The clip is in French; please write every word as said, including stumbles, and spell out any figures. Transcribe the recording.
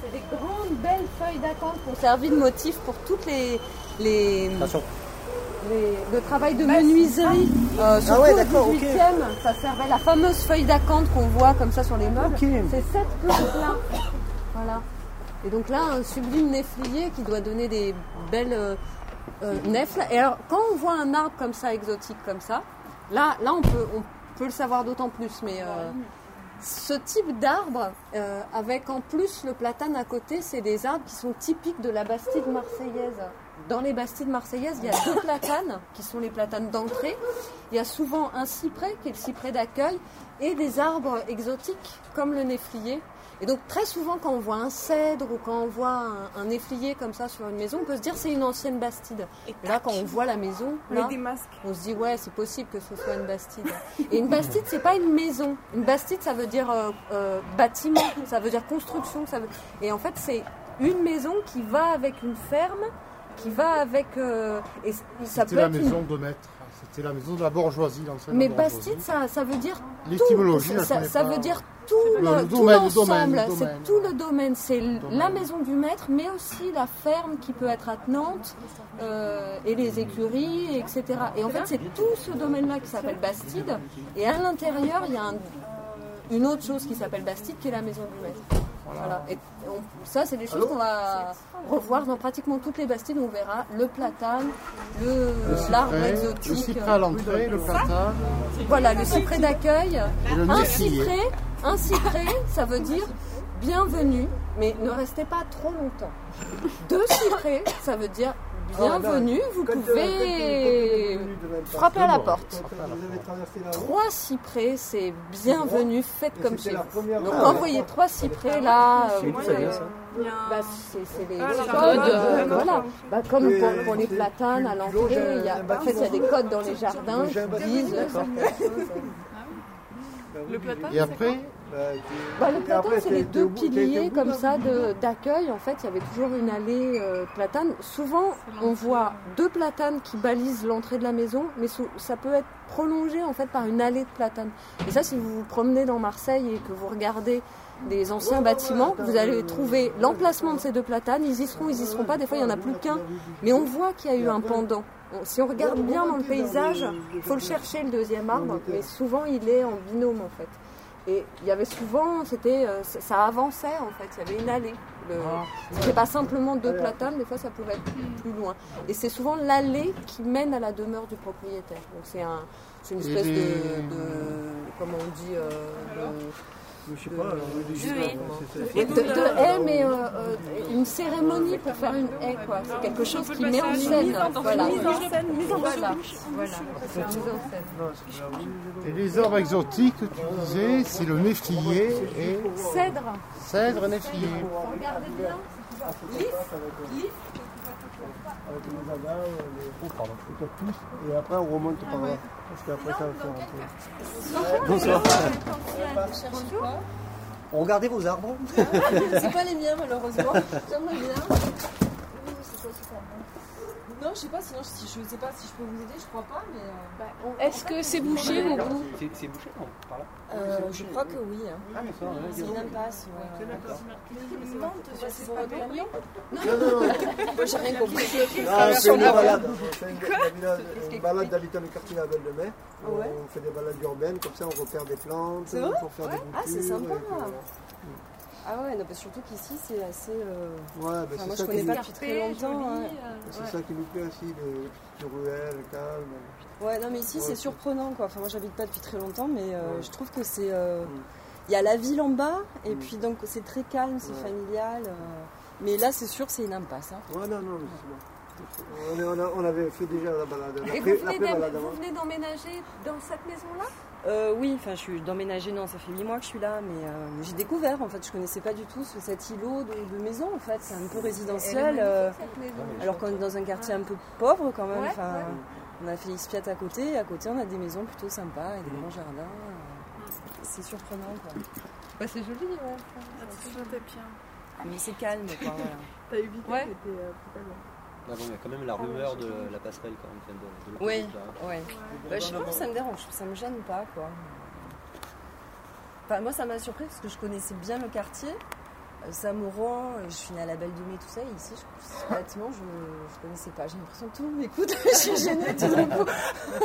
c'est des grandes belles feuilles d'acanthe qui ont servi de motif pour toutes les... les... Les, le travail de menuiserie, euh, surtout ah ouais, au dix-huitième, okay. Ça servait la fameuse feuille d'acanthe qu'on voit comme ça sur les meubles. Okay. C'est cette plante-là. Voilà. Et donc là, un sublime néflier qui doit donner des belles euh, euh, nèfles. Et alors, quand on voit un arbre comme ça, exotique comme ça, là, là on, peut, on peut le savoir d'autant plus. Mais euh, ce type d'arbre, euh, avec en plus le platane à côté, c'est des arbres qui sont typiques de la Bastide marseillaise. Dans les Bastides marseillaises, il y a deux platanes qui sont les platanes d'entrée. Il y a souvent un cyprès qui est le cyprès d'accueil et des arbres exotiques comme le néflier. Et donc très souvent quand on voit un cèdre ou quand on voit un, un néflier comme ça sur une maison, on peut se dire c'est une ancienne Bastide. Et là quand on voit la maison, là, on se dit ouais c'est possible que ce soit une Bastide. Et une Bastide c'est pas une maison. Une Bastide ça veut dire euh, euh, bâtiment, ça veut dire construction. Ça veut... Et en fait c'est une maison qui va avec une ferme. Qui va avec. Euh, et ça C'était peut la être maison une... de maître. C'était la maison de la bourgeoisie. Mais Bastide, ça, ça veut dire. L'étymologie, tout. Ça, ça veut dire tout, le, le, tout domaine, l'ensemble. Le domaine, c'est domaine, tout le domaine. C'est le domaine. La maison du maître, mais aussi la ferme qui peut être attenante euh, et les écuries, et cetera. Et en fait, c'est tout ce domaine-là qui s'appelle Bastide. Et à l'intérieur, il y a un, une autre chose qui s'appelle Bastide, qui est la maison du maître. Voilà. Et on, ça, c'est des choses qu'on va revoir dans pratiquement toutes les Bastides. On verra le platane, le, le l'arbre cyprès, exotique. Le cyprès à l'entrée, le platane. Voilà, le cyprès d'accueil. Un cyprès, un cyprès, ça veut dire bienvenue, mais ne restez pas trop longtemps. Deux cyprès, ça veut dire bienvenue, vous pouvez frapper à la porte. Trois cyprès, c'est bienvenue, faites comme chez vous. Donc envoyez trois cyprès là. Vous pouvez, bah, c'est, c'est les codes, euh, voilà. Bah, comme pour, pour les platanes à l'entrée, il y a, en fait, il y a des codes dans les jardins qui disent certaines choses. Le platane, et après bah, le platane, c'est les deux piliers comme ça de, d'accueil. En fait, il y avait toujours une allée euh, platane. Souvent, on voit deux platanes qui balisent l'entrée de la maison, mais sous, ça peut être prolongé en fait par une allée de platanes. Et ça, si vous vous promenez dans Marseille et que vous regardez les anciens bâtiments, vous allez trouver l'emplacement de ces deux platanes. Ils y seront, ils y seront pas. Des fois, il y en a plus qu'un, mais on voit qu'il y a eu un pendant. Si on regarde bien dans le paysage, il faut le chercher le deuxième arbre, mais souvent il est en binôme en fait. Et il y avait souvent, c'était, ça avançait en fait, il y avait une allée. Le, c'était pas simplement deux platanes, des fois ça pouvait être plus loin. Et c'est souvent l'allée qui mène à la demeure du propriétaire. Donc c'est, un, c'est une espèce de, de, comment on dit, euh, de, je sais pas, de, de, de, de haie, mais euh, euh, une cérémonie pour faire une haie, quoi. C'est quelque chose qui met en scène. Voilà. Mise en scène, mise en scène. Voilà. C'est mise en scène. Et les arbres exotiques, tu disais, c'est le néflier et. Cèdre. Cèdre, néflier. Regardez bien. Lif. Lif. Avec les agas, les pardon, et après on remonte par là. Parce qu'après ça va faire un peu. Bonsoir. On regardait vos arbres. C'est pas les miens malheureusement. J'aimerais bien. C'est quoi super bon. Non, je sais pas, sinon si, je sais pas si je peux vous aider, je crois pas, mais. Euh... Bah, on... Est-ce que c'est bouché au bout? C'est, c'est bouché non, par là euh, Je crois que oui. Hein. Ah, d'accord, ouais, c'est une impasse. Ouais. C'est d'accord. C'est pour votre camion? Non, non, non. Moi j'ai rien compris. Ah, c'est une balade. C'est une balade d'habitants du quartier à Belle-de-Mai. On fait des balades urbaines, comme ça on repère des plantes pour faire des boutures. Ah, c'est sympa. Ah ouais, non, bah surtout qu'ici c'est assez. Euh... Ouais, bah enfin, c'est moi ça je connais qui pas nous... depuis très longtemps. Hein. C'est ouais. ça qui nous plaît aussi, le petit ruelle, le calme. Ouais, non, mais ici ouais, c'est, c'est surprenant quoi. Enfin, moi j'habite pas depuis très longtemps, mais euh, ouais. je trouve que c'est. Il euh... mm. y a la ville en bas, et mm. puis donc c'est très calme, c'est ouais. familial. Euh... Mais là c'est sûr, c'est une impasse. Hein. Ouais, non, non, mais c'est bon. On, est, on, a, on avait fait déjà la balade. Et vous, venez vous venez d'emménager dans cette maison-là? euh, Oui, enfin je suis d'emménager, non, ça fait huit mois que je suis là, mais euh, j'ai découvert, en fait, je connaissais pas du tout ce, cet îlot de, de maison, en fait, c'est un peu résidentiel, euh, alors qu'on est dans un quartier un peu pauvre quand même, ouais, ouais. On a Félix Piat à côté, et à côté on a des maisons plutôt sympas et des grands jardins, euh, c'est surprenant, quoi. Bah, c'est joli, ouais. C'est bien. Mais c'est calme, quoi, voilà. T'as évité, ouais. T'étais euh, plus calme. Ah bon, il y a quand même la rumeur de la passerelle quand même. De, de oui, ouais. ouais. Bah, je sais pas, ça me dérange, ça me gêne pas, quoi. Enfin, moi, ça m'a surpris parce que je connaissais bien le quartier, Saint-Mauran, je suis née à la Belle de Mai, tout ça, et ici, je, bâtiment, je ne connaissais pas. J'ai l'impression que tout le monde m'écoute, je suis gênée tout d'un coup.